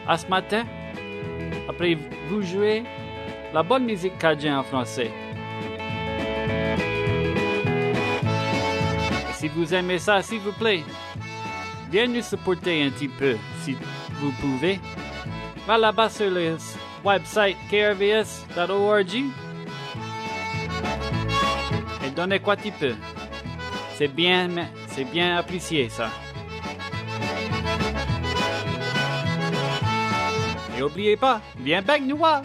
À ce matin, après vous jouer la bonne musique cajun en français. Si vous aimez ça, s'il vous plaît, viens nous supporter un petit peu, si vous pouvez. Va là-bas sur le website krvs.org et donnez quoi tu peux. C'est bien apprécié, ça. Et n'oubliez pas, viens avec nous voir.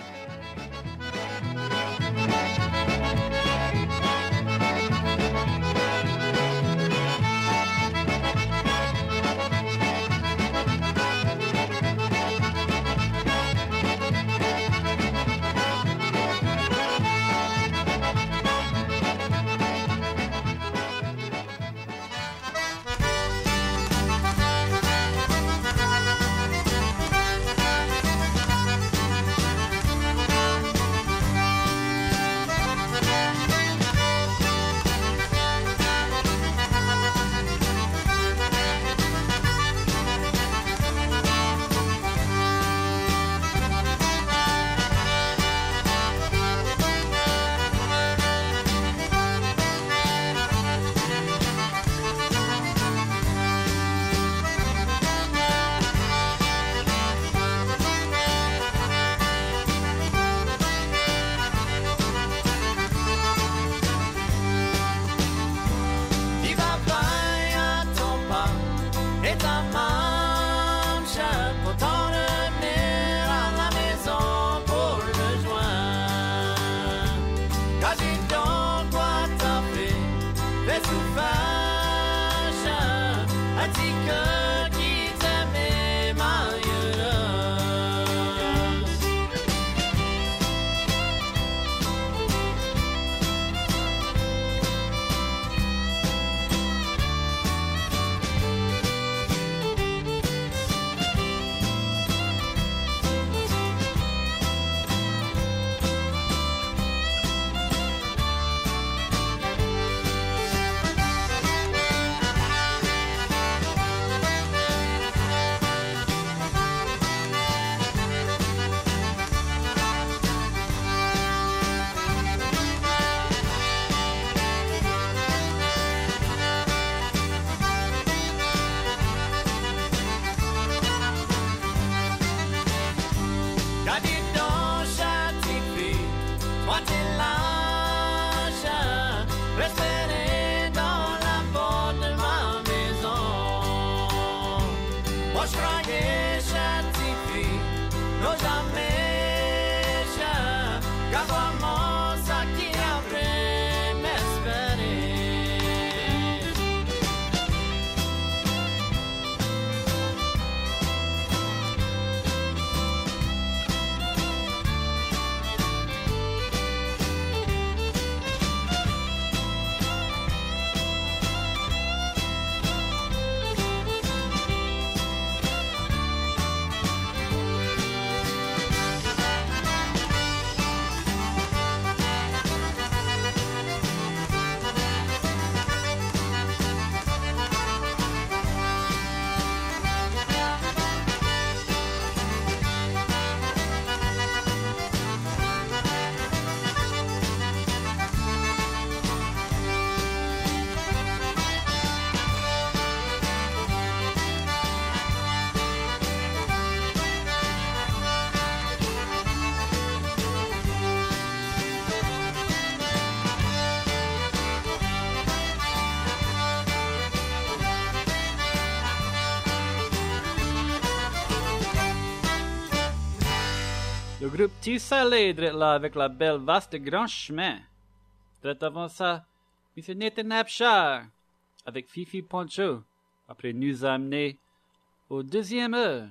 Le groupe Tissalé là avec la belle vaste grand chemin. Direct avant ça, M. Nathan Abshar avec Fifi Poncho. Après nous amener au deuxième heure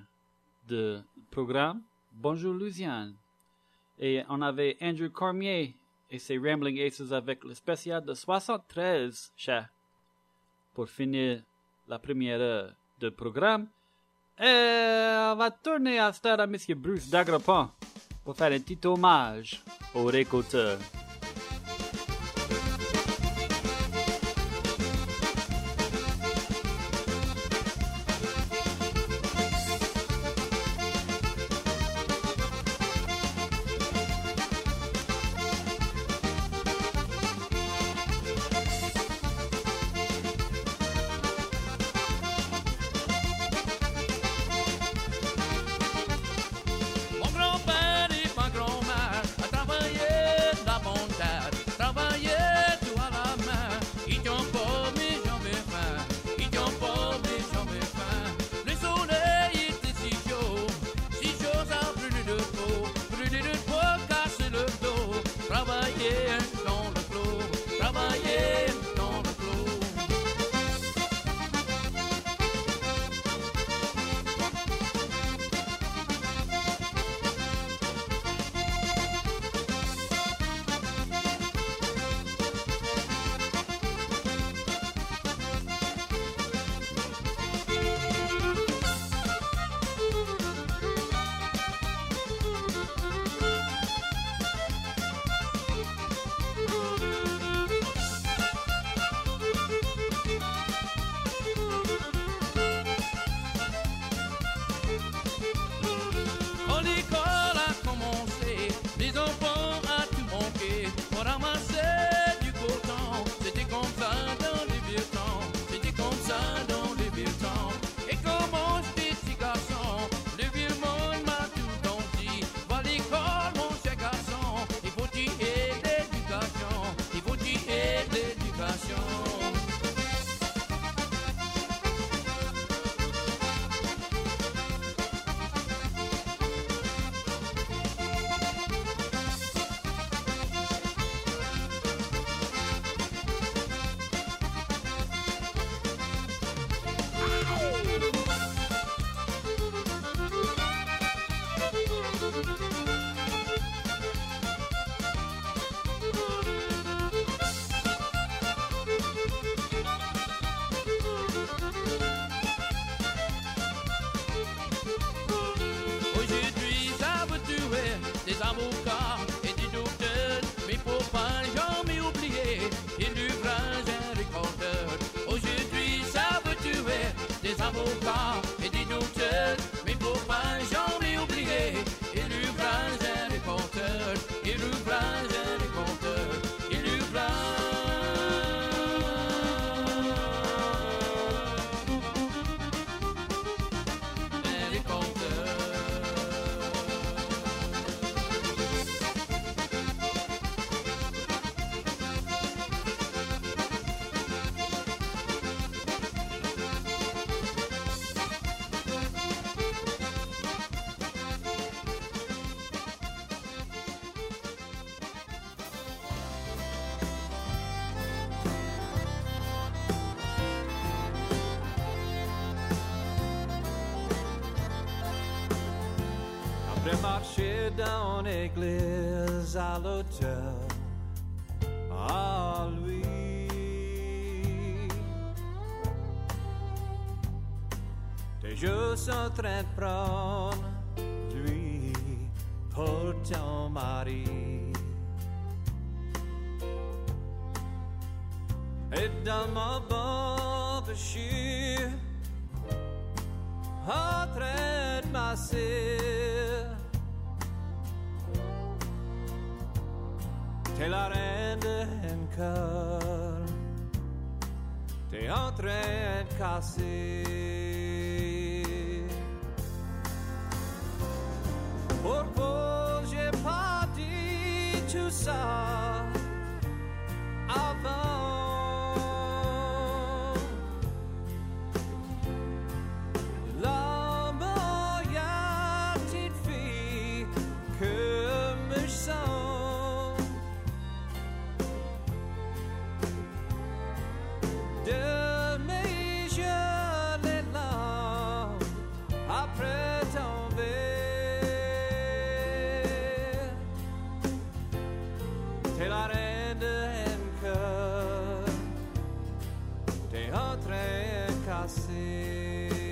de programme Bonjour Louisiane. Et on avait Andrew Cormier et ses Rambling Aces avec le spécial de 73 chats pour finir la première heure de programme. Et on va tourner à stade à M. Bruce Dagrapon pour faire un petit hommage aux récolteurs. Après marcher dans l'église à l'hôtel, à lui. T'es juste en train de prendre lui pour ton mari. Et dans ma bon péché, en train de masser, t'es la reine d'un cœur, t'es en train de casser. Pourquoi j'ai pas dit tout ça avant? La meilleure petite fille que me sens de mes yeux les larmes après tomber. T'es la reine d'un cœur, t'es en train de casser.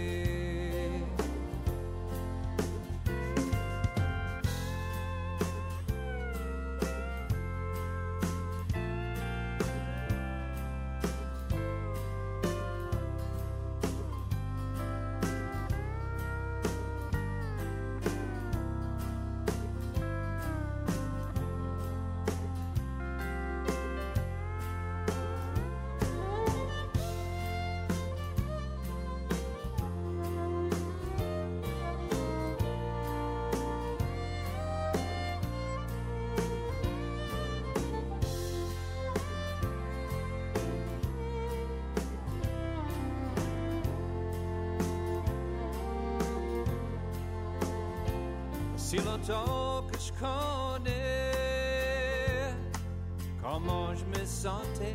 Si longtemps que je connais comment je me sentais,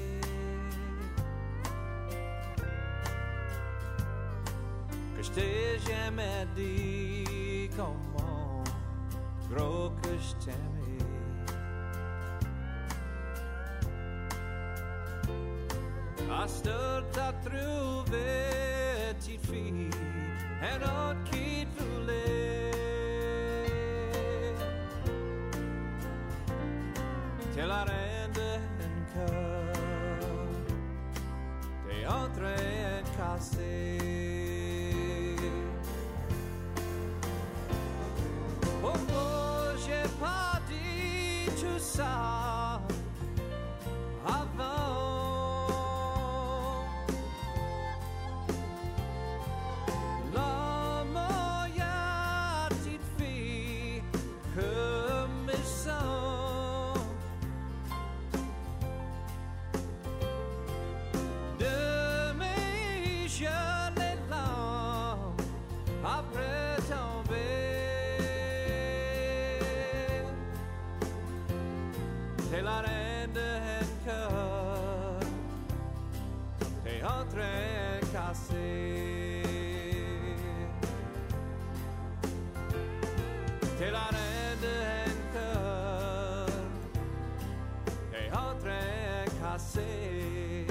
que je t'ai jamais dit comment gros que je t'aimais. À cette heure t'as trouvé, petite fille, un autre qui te voulait. T'es la reine d'un cœur, t'es en train de casser. Pourquoi j'ai pas dit tout ça avant? La meilleure petite fille que me sens de mes yeux les larmes après tomber. T'es la reine d'un cœur, t'es en train de casser. T'es la reine d'un cœur, t'es en train de casser.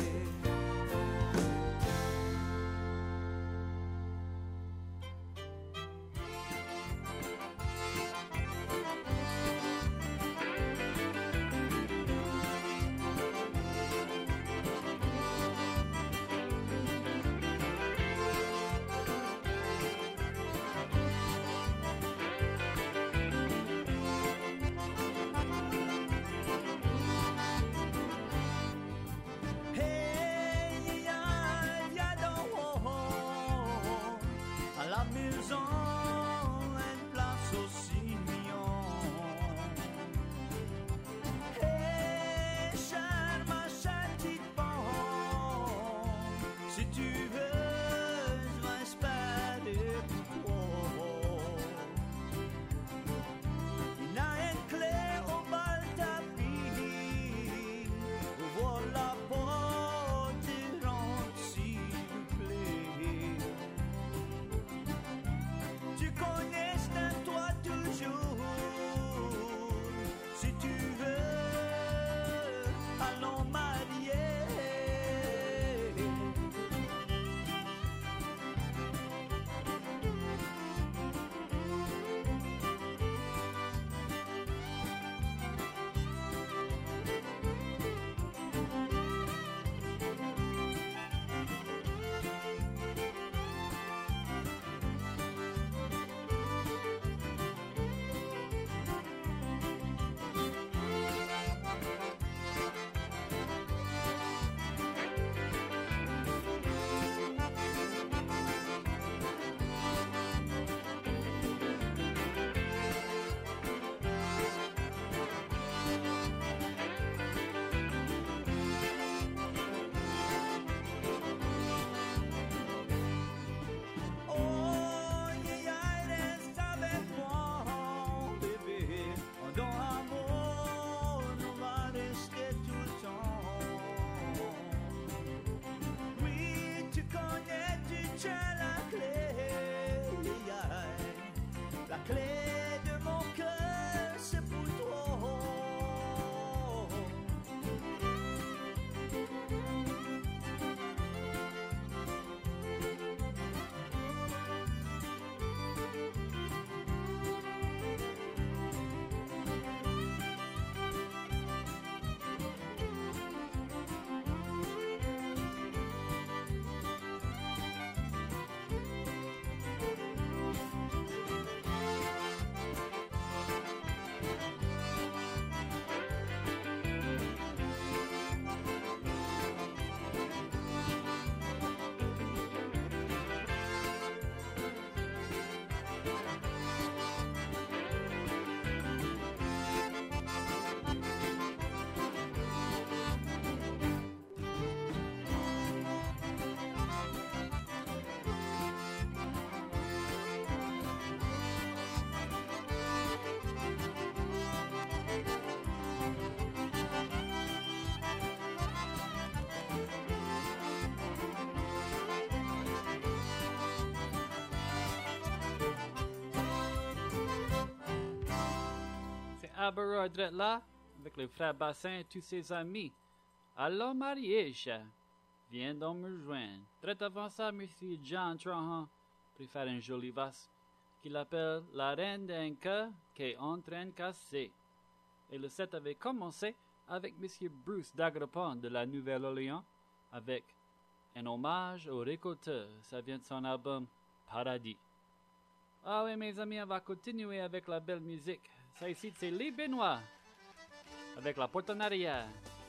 Albert drette là, avec le frère Bassin et tous ses amis. Alors, Marie-Èche, viens donc me rejoindre. Très avant ça, M. John Trahan préfère une jolie vasse qu'il appelle la reine d'un cœur qui est en train de casser. Et le set avait commencé avec M. Bruce Dagrapon de la Nouvelle-Orléans, avec un hommage au récolteur. Ça vient de son album Paradis. Ah oui, mes amis, on va continuer avec la belle musique. Ça ici, c'est Les Benoît, avec la porte en arrière.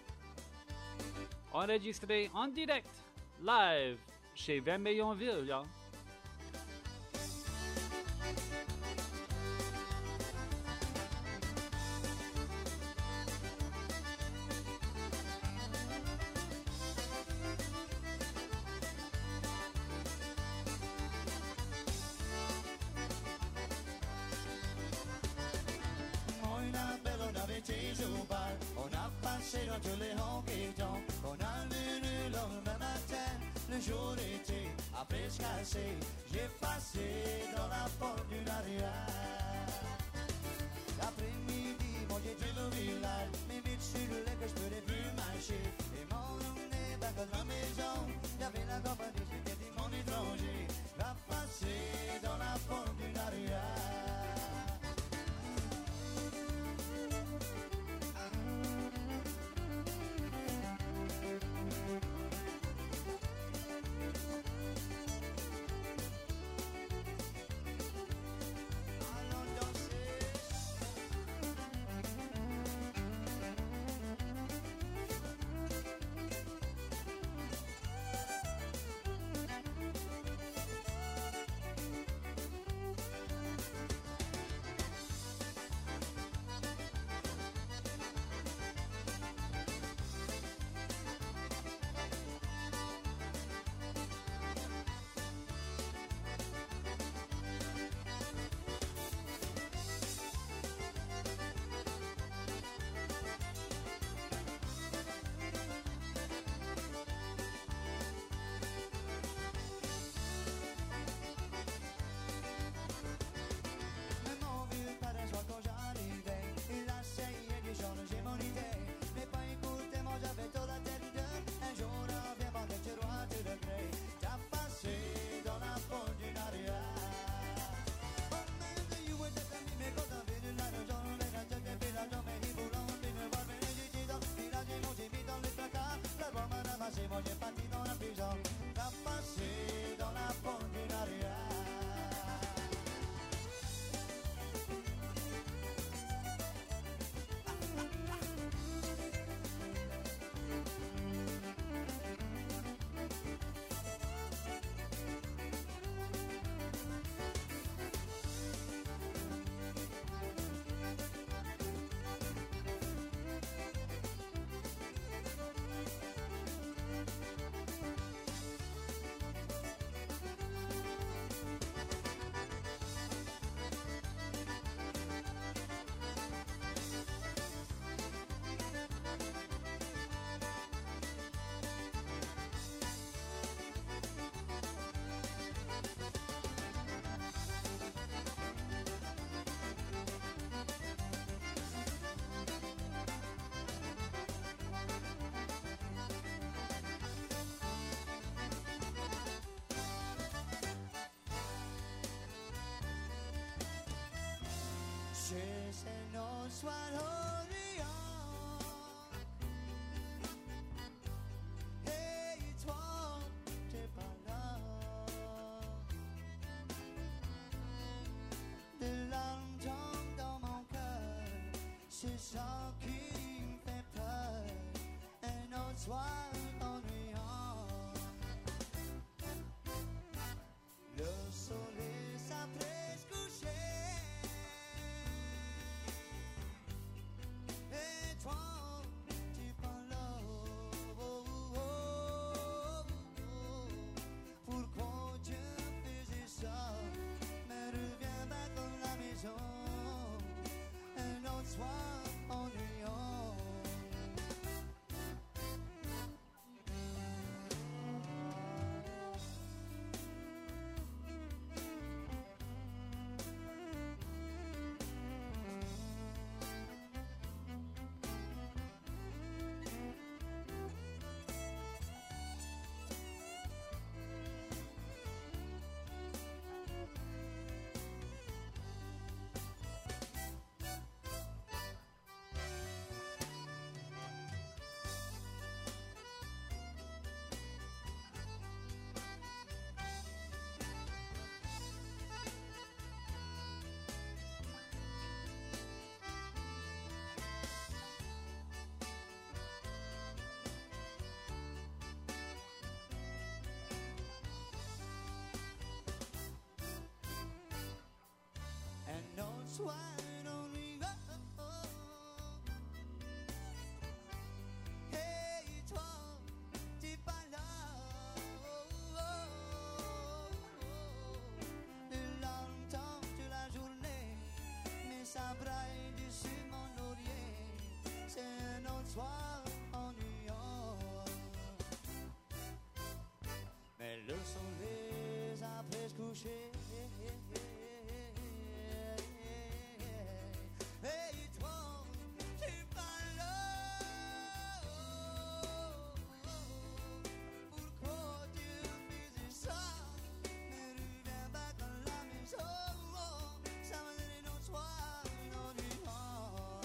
Enregistré en direct, live, chez Vermeillonville, y'all. On a passé dans tous les hockey-temps, on a lu le lendemain matin, le jour d'été a presque cassé, j'ai passé dans la porte d'une arrière. L'après-midi, mon Dieu, le village, mais vite sur le lait que je peux plus marcher, et mon nez back dans la maison, y'avait la compagnie, j'étais mon étranger, l'a passé dans la porte d'une arrière. J'ai parti dans la prison, t'as passé dans la porte d'une arrière. Se non soit l'Orient. Et toi, t'es pas là. Des larmes tombent dans mon cœur, c'est ça qui me fait peur. Un autre soir ennuyant. Le soleil s'apprête coucher. soit un ennui. Oh, oh, oh. Hey, toi, t'es pas là. Oh, oh, oh. De longtemps de la journée, mais ça braille dessus mon laurier. C'est un autre soir ennuyant. Mais le soleil a presque couché. Et toi, t'es pas là. Pourquoi tu faisais ça? Ne reviens pas dans la maison. Ça m'a donné notre soir ennuyant.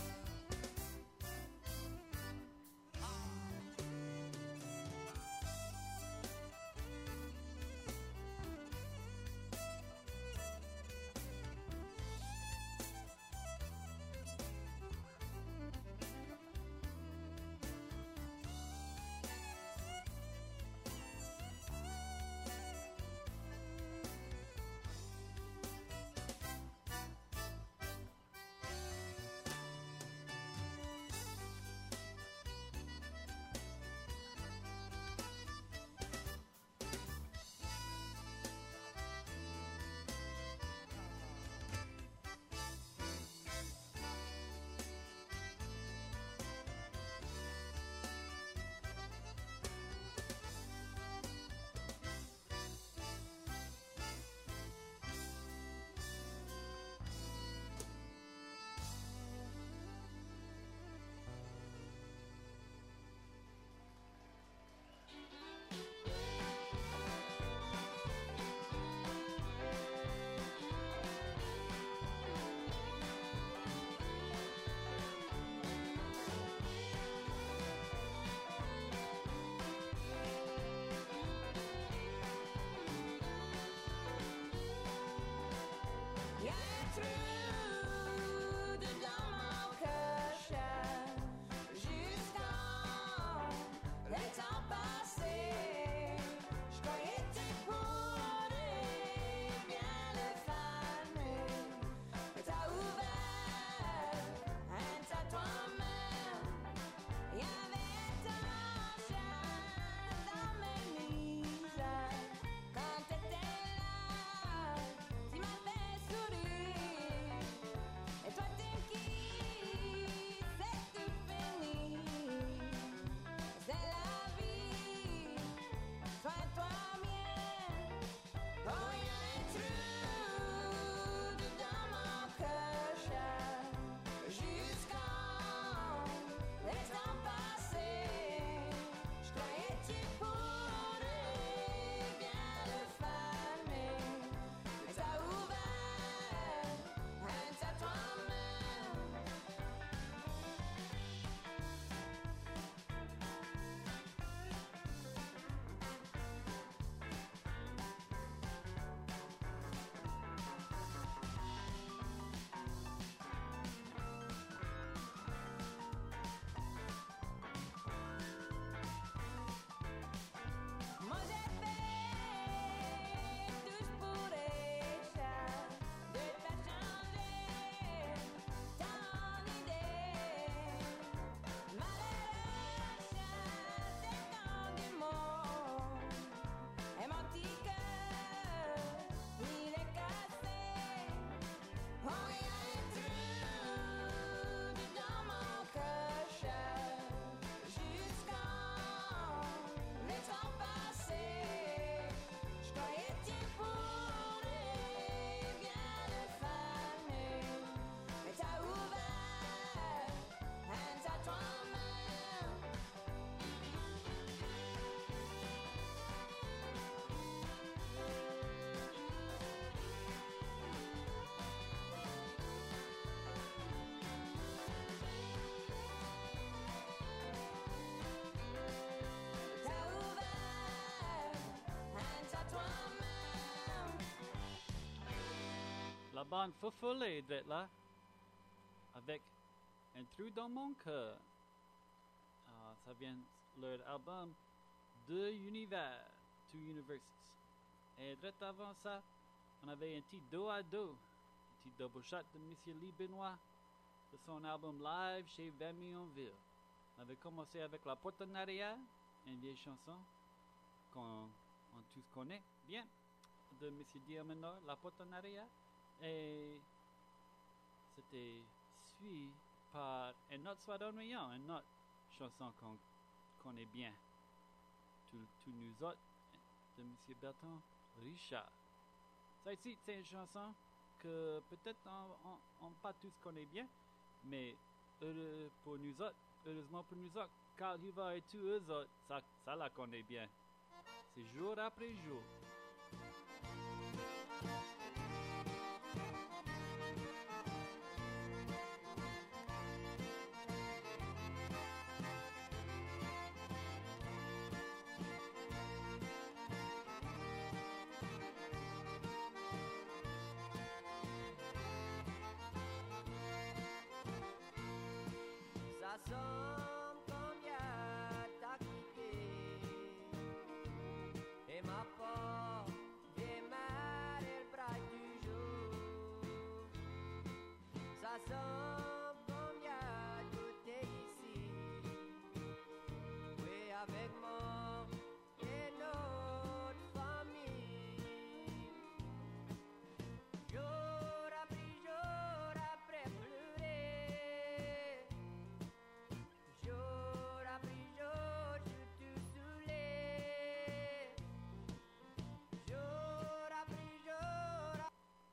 La bande Foufoulée d'être là, avec Un trou dans mon cœur. Ça vient de leur album Deux univers, Two Universes. Et direct avant ça, on avait un petit dos à dos petit double shot de Monsieur Lee Benoit de son album live chez Vermionville. On avait commencé avec La Portenaria, une vieille chanson qu'on tous connaît bien, de Monsieur Diamandor, La Portenaria, et c'était suivi par une autre soirée ennuyant, une autre chanson qu'on connaît bien, tous nous autres, de Monsieur Bertrand Richard. Ça ici, c'est une chanson que peut-être on pas tous connaît bien, mais pour nous autres, heureusement pour nous autres, Carl Huva et tous eux autres, ça la connaît bien. C'est jour après jour. Ça semble comme y'a t'as quitté et ma porte démarre le bras du jour. Ça semble comme y'a tout est ici. Oui, avec moi et notre famille. Jour après pleurer. Jour après jour, je te saoulais. Jour après jour.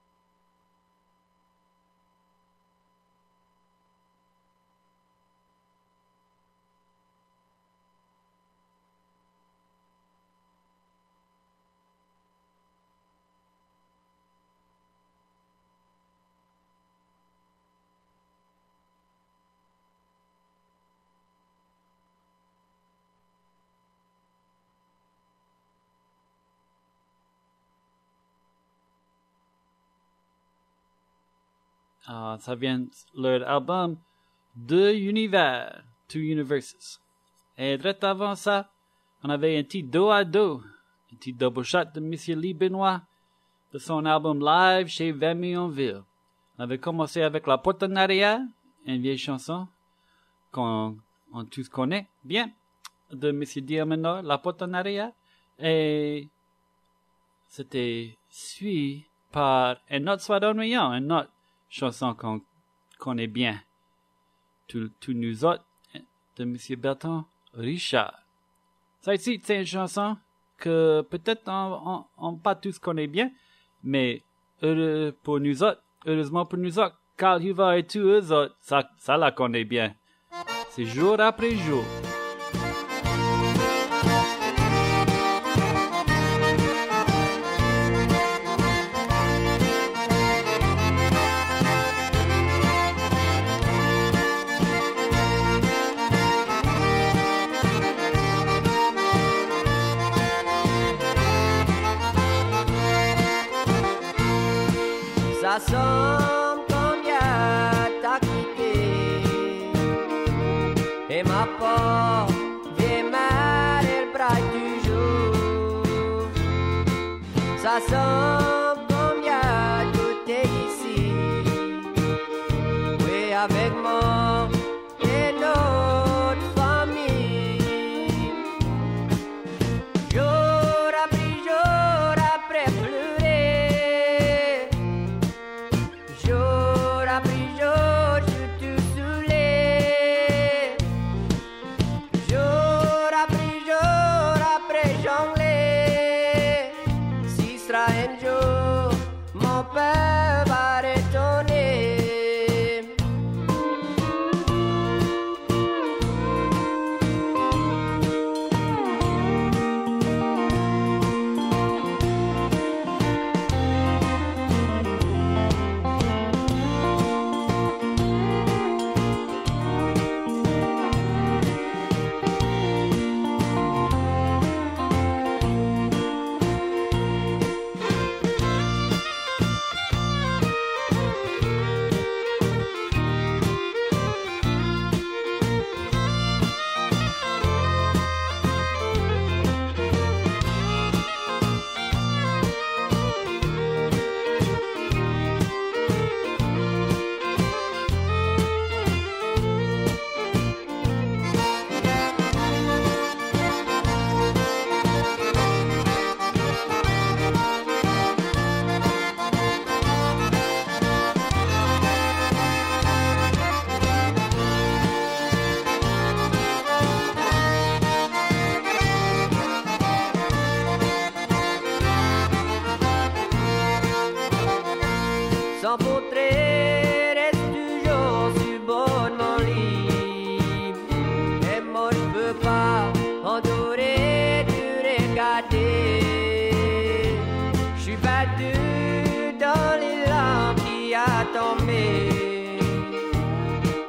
Ça vient leur album Deux Univers, Two Universes. Et direct avant ça, on avait un petit dos à dos, un petit double shot de Monsieur Lee Benoit de son album live chez Vermionville. On avait commencé avec La Portenaria, une vieille chanson qu'on tous connaît bien, de Monsieur Diamandor, La Portenaria, et c'était suivi par une autre soirée ennuyant, une autre chanson qu'on connaît bien, tous nous autres, de Monsieur Bertrand Richard. Ça ici, c'est une chanson que peut-être on pas tous connaît bien, mais pour nous autres, heureusement pour nous autres, Carl Huva et tous eux autres, ça la connaît bien. C'est jour après jour. Ça semble comme y'a t'as quitté et ma porte démarre le bras du jour. Ça semble comme y'a tout est ici. Oui, avec moi et notre famille. Jour après pleurer. Jour après jour, je te saoulais. Jour après jongler. Si sera un jour, mon père va retourner.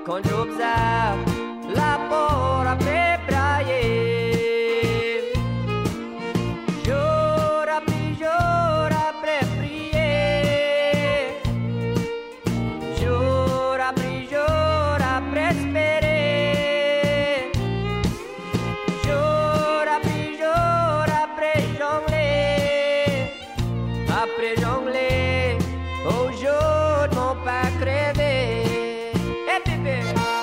quand j'observe la mort après brailler. Jour après prier. Jour après espérer. Jour après jongler. Après jongler, au jour de mon pas crevé. Et bébé.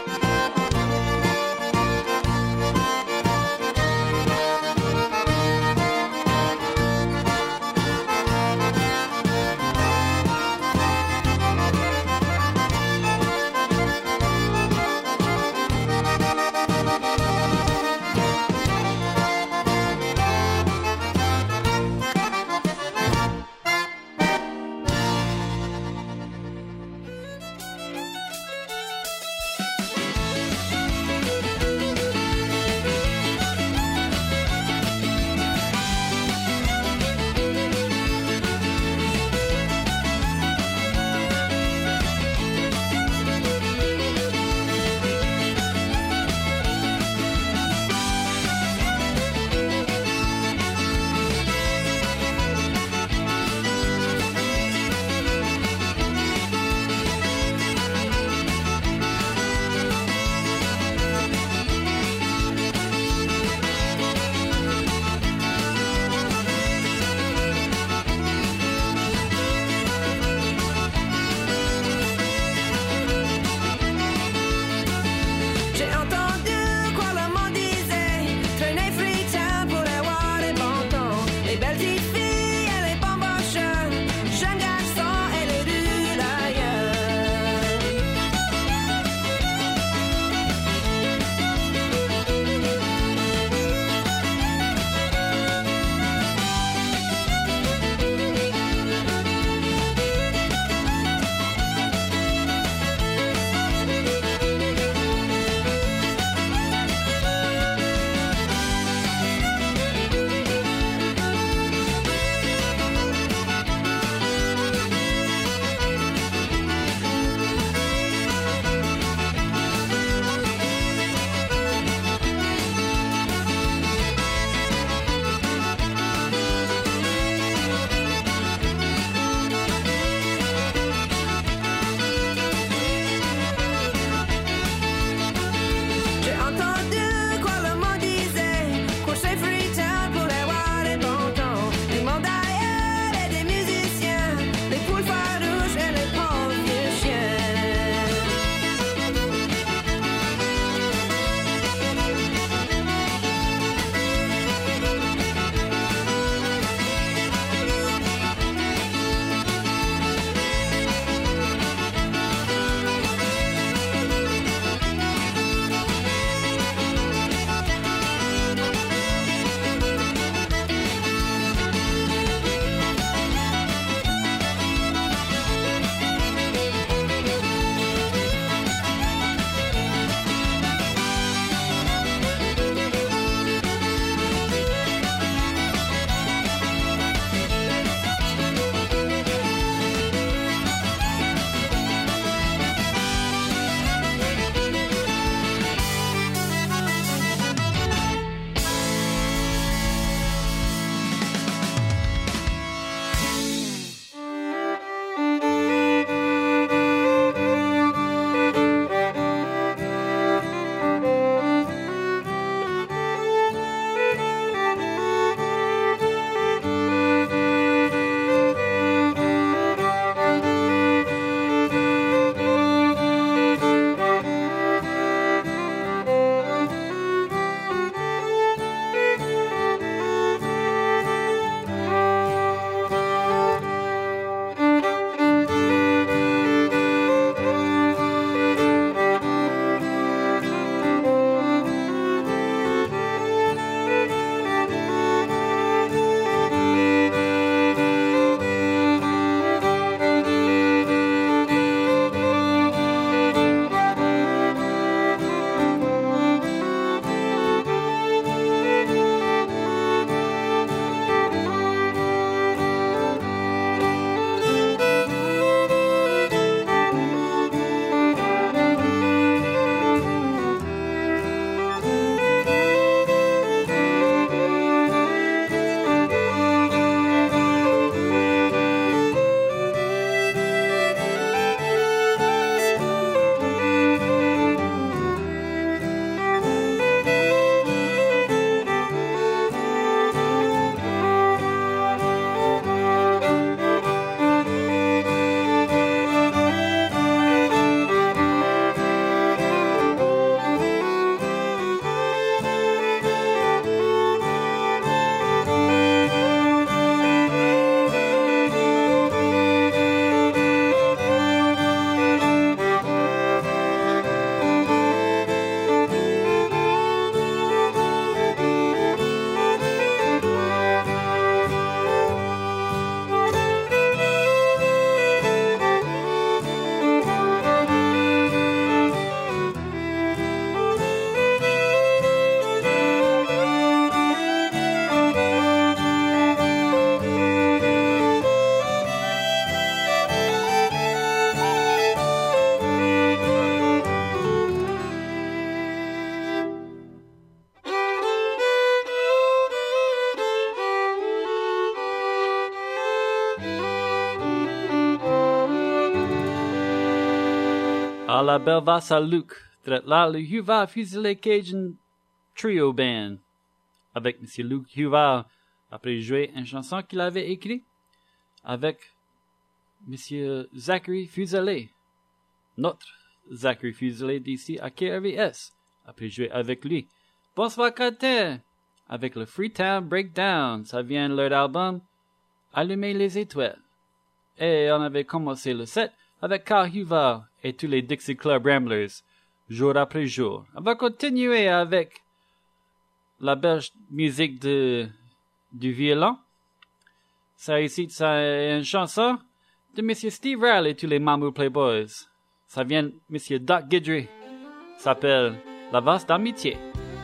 À la Bellevasse à Luc, là, le Huval fusilé Cajun Trio Band, avec M. Luc Huval, après jouer une chanson qu'il avait écrite, avec M. Zachary Fusilé, notre Zachary Fusilé d'ici à KRVS, après jouer avec lui. Bonsoir Carter, avec le Freetown Breakdown, ça vient de leur album Allumer les étoiles. Et on avait commencé le set avec Carl Huval et tous les Dixie Club Ramblers, jour après jour. On va continuer avec la belle musique du violon. Ça ici, c'est une chanson de M. Steve Riley et tous les Mamou Playboys. Ça vient de M. Doc Guidry. Ça s'appelle La Valse d'amitié.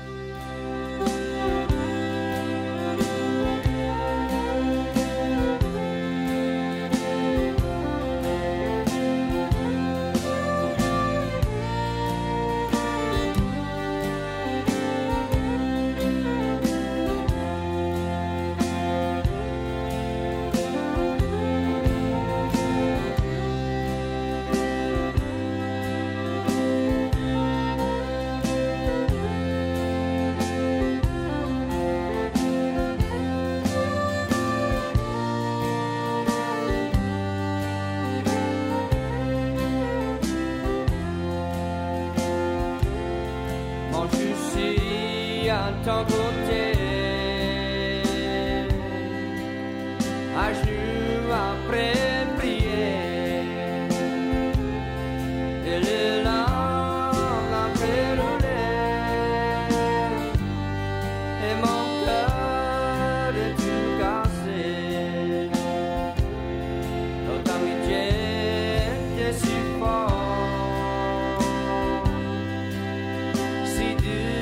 Ton côté, à genoux après prier, et les larmes après rouler, et mon cœur est tout cassé. Notre amitié était si forte, si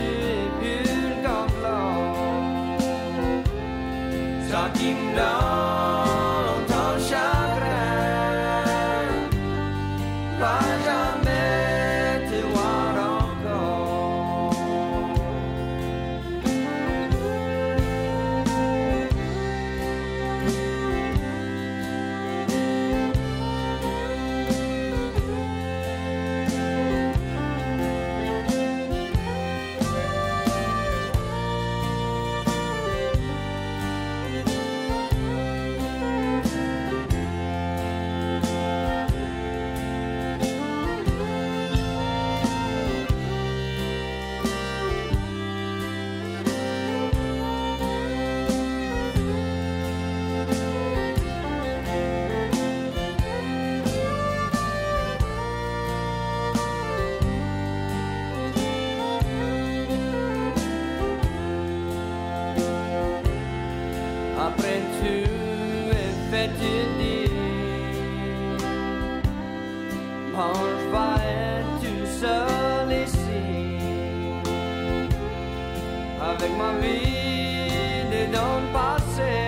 ça qui me donne ton chagrin, va jamais te voir encore. Après tu es fait dire, quand je vais être tout seul ici, avec ma vie dans le passé,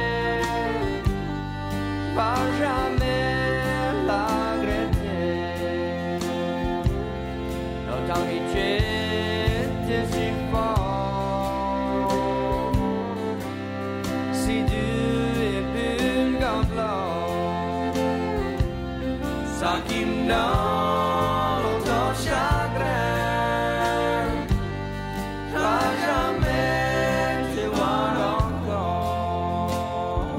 pas jamais la regretter. Notre amitié était si forte. Ça qui me donne ton chagrin, va jamais te voir encore.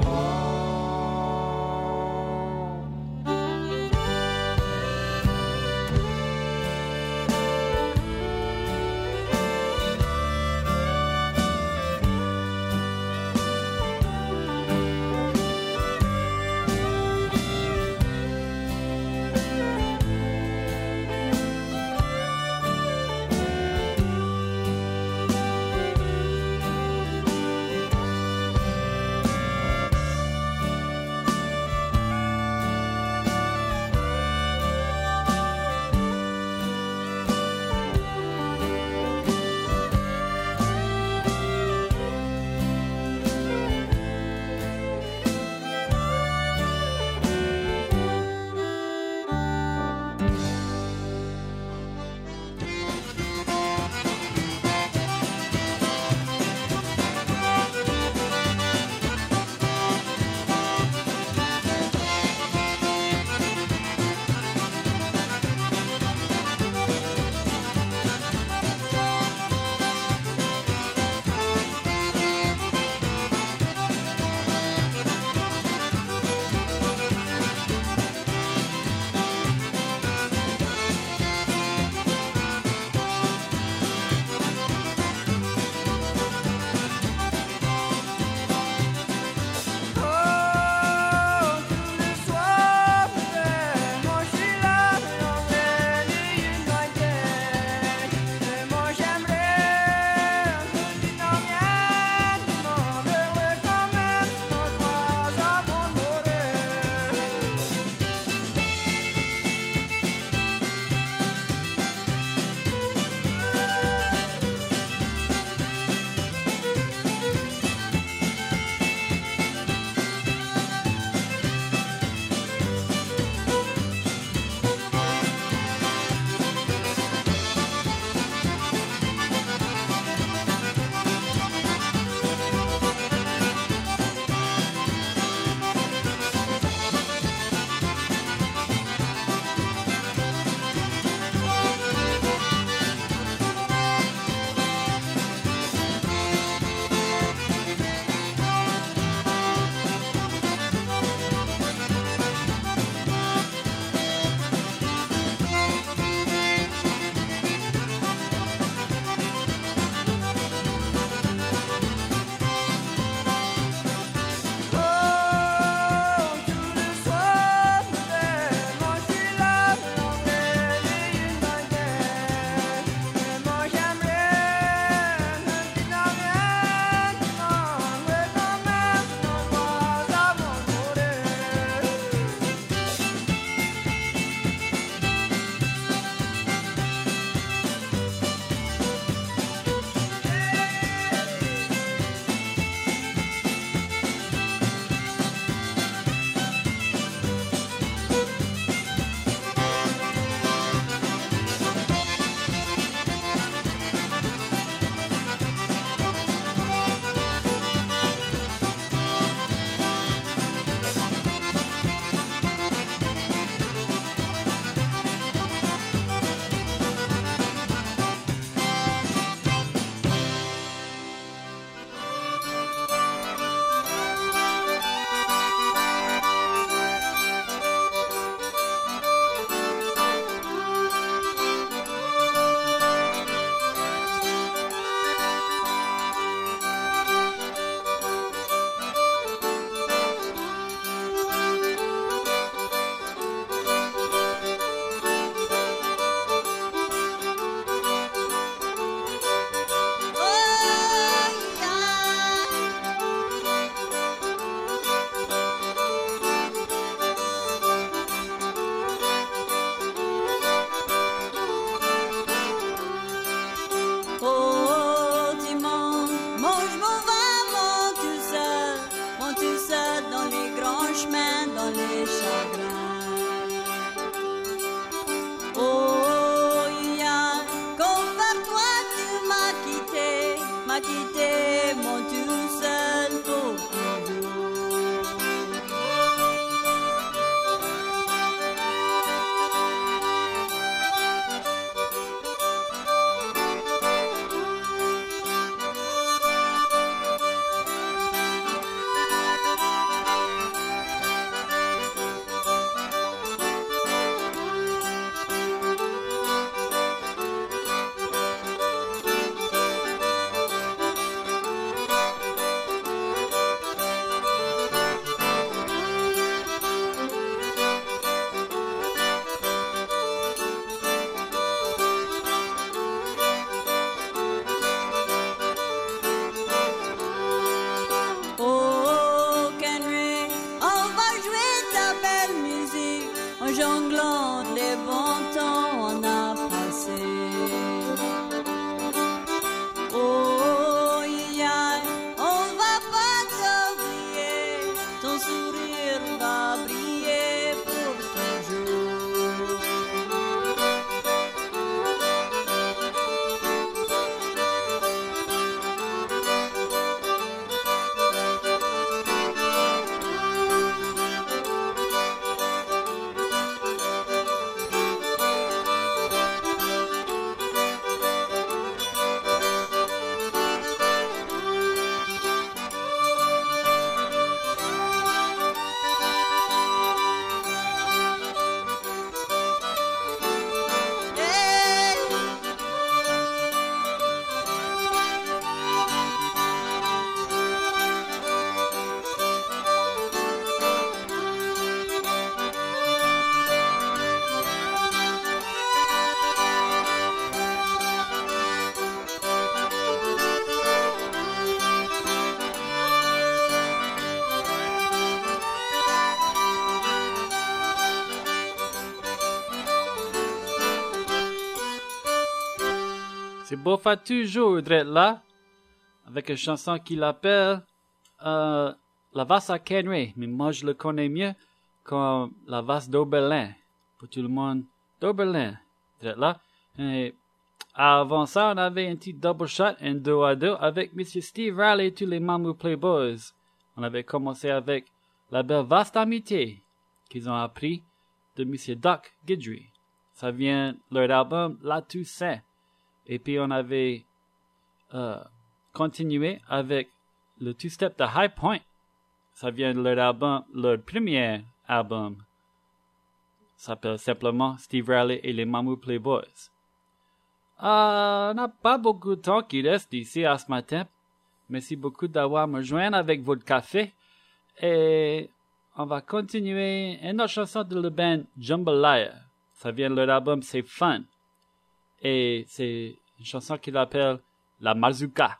C'est beau faire toujours d'être là, avec une chanson qu'il appelle La Valse à Kenway, mais moi je le connais mieux comme La Valse d'Oberlin, pour tout le monde d'Oberlin, d'être là. Et avant ça, on avait un petit double shot, un 2 à 2, avec M. Steve Riley et tous les Mamou Playboys. On avait commencé avec La Belle Vaste Amitié, qu'ils ont appris de M. Doc Guidry. Ça vient de leur album La Toussaint. Et puis on avait continué avec le two-step de High Point. Ça vient de leur album, leur premier album. Ça s'appelle simplement Steve Riley et les Mamou Playboys. On n'a pas beaucoup de temps qui reste ici à ce matin. Merci beaucoup d'avoir me joint avec votre café. Et on va continuer une autre chanson de la band Jambalaya. Ça vient de leur album C'est Fun. Et c'est une chanson qu'il appelle La Mazurka.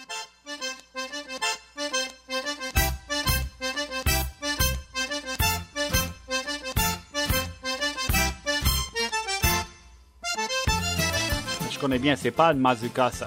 Je connais bien, c'est pas une mazurka ça.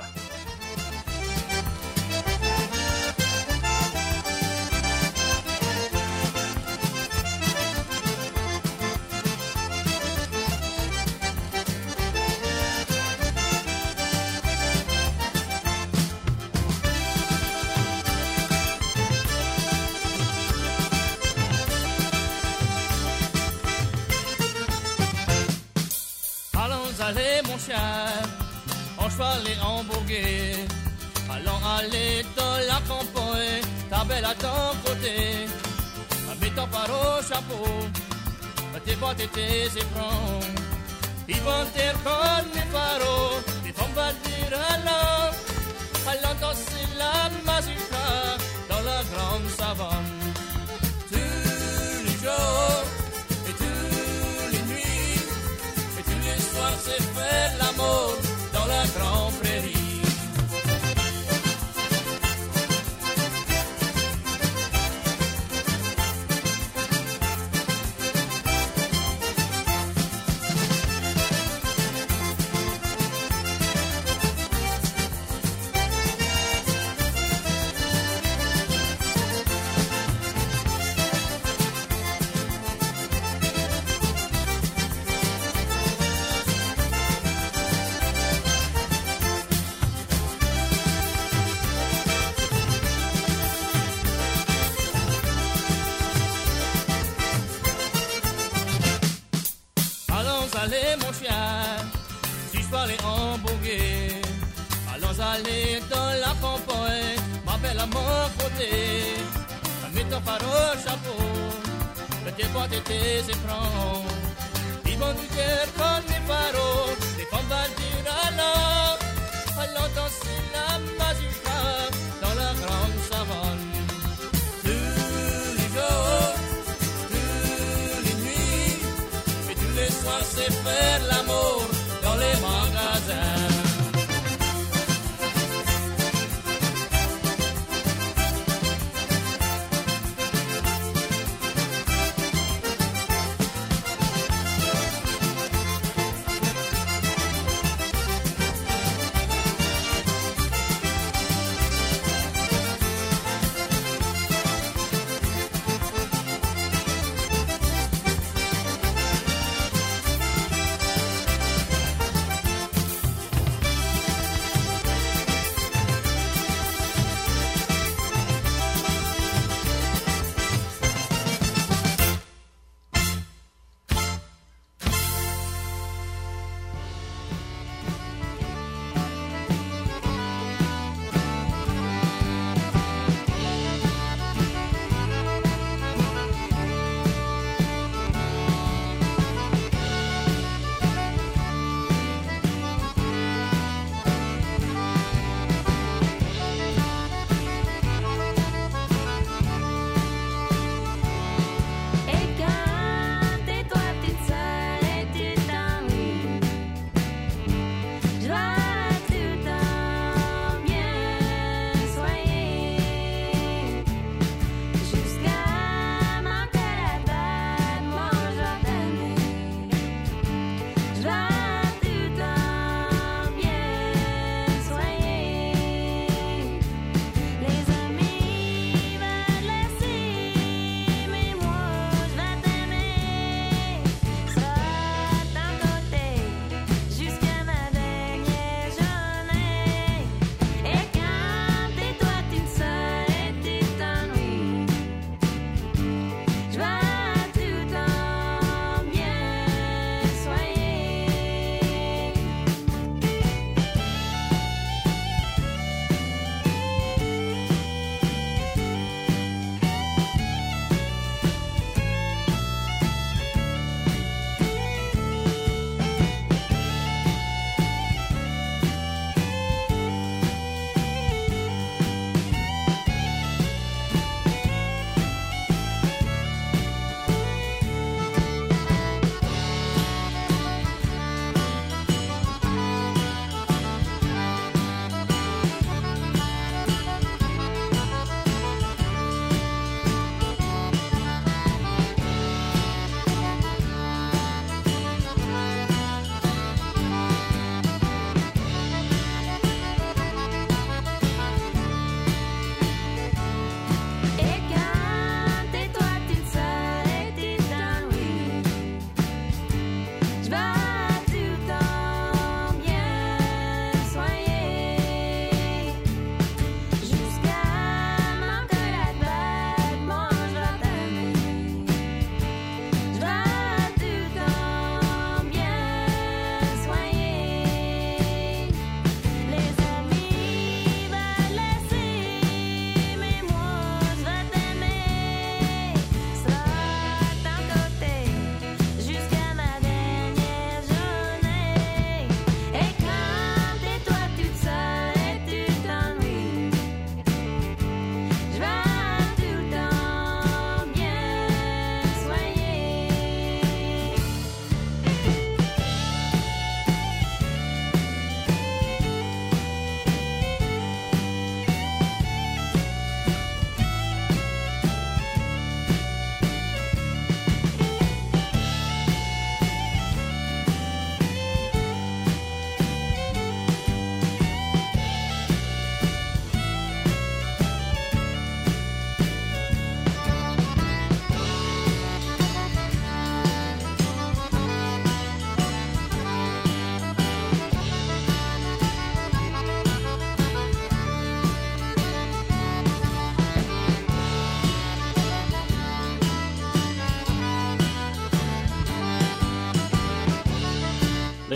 Allez mon chien, en cheval et en bourguet. Allons aller dans la campagne, ta belle à ton côté. Mets ton paro au chapeau, tes bottes et tes éperons. Ils vont te comme mes paros, ils vont bâtir allons danser la mazurka dans la grande savane. Tous les jours et tous les nuits, et tous les soirs c'est faire l'amour dans la grande prairie. Allez mon chien, si je peux aller en bourguet. Allons aller dans la campagne, ma belle à mon côté. Mets ton phare au chapeau, tes bottes et tes éperons. Ils vont du cœur comme mes pharos, les femmes vont dire allons danser la mazurka dans la grande savane. Tous les jours, tous les nuits, et tous les soirs c'est faire l'amour dans les magasins.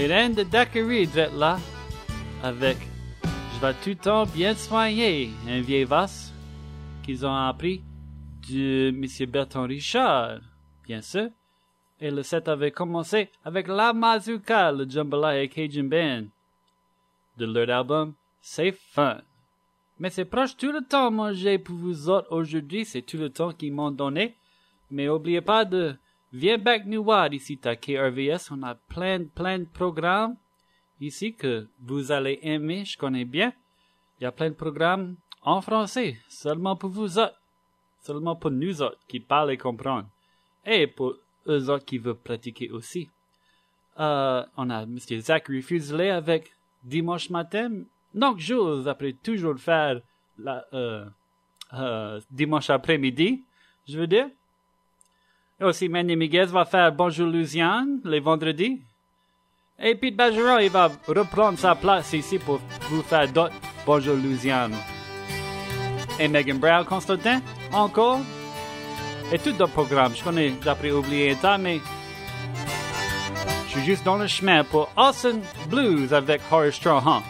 Myrène de Daiquiri drette là, avec « Je vais tout le temps bien soigner » un vieil vase qu'ils ont appris de M. Bertrand Richard, bien sûr. Et le set avait commencé avec La Mazurka, le Jambalaya et Cajun Band, de leur album C'est Fun. Mais c'est proche tout le temps manger pour vous autres aujourd'hui, c'est tout le temps qu'ils m'ont donné. Mais n'oubliez pas de viens back nous voir ici à KRVS, on a plein de programmes ici que vous allez aimer, je connais bien. Il y a plein de programmes en français, seulement pour vous autres, seulement pour nous autres qui parlent et comprennent. Et pour eux autres qui veulent pratiquer aussi. On a M. Zachary Fuselier avec Dimanche matin. Donc, Jules, après toujours faire dimanche après-midi, je veux dire. Et aussi, Manny Miguez va faire Bonjour Louisiane les vendredis. Et Pete Bergeron, il va reprendre sa place ici pour vous faire d'autres Bonjour Louisiane. Et Megan Brown Constantin, encore. Et tout d'autres programmes. Je connais, j'ai après oublié un temps, mais je suis juste dans le chemin pour Austin Blues avec Horace Strahan.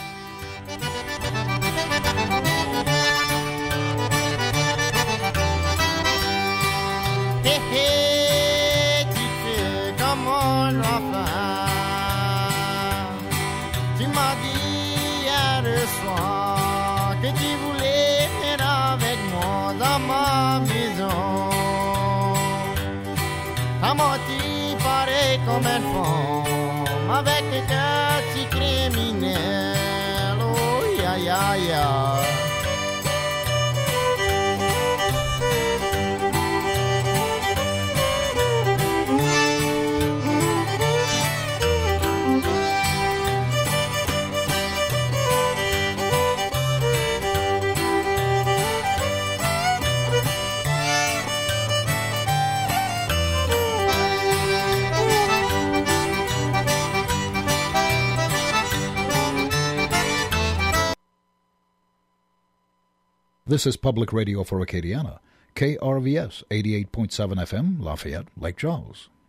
Comme un fond avec des petits criminels, oh ya ya ya. This is Public Radio for Acadiana, KRVS 88.7 FM, Lafayette, Lake Charles.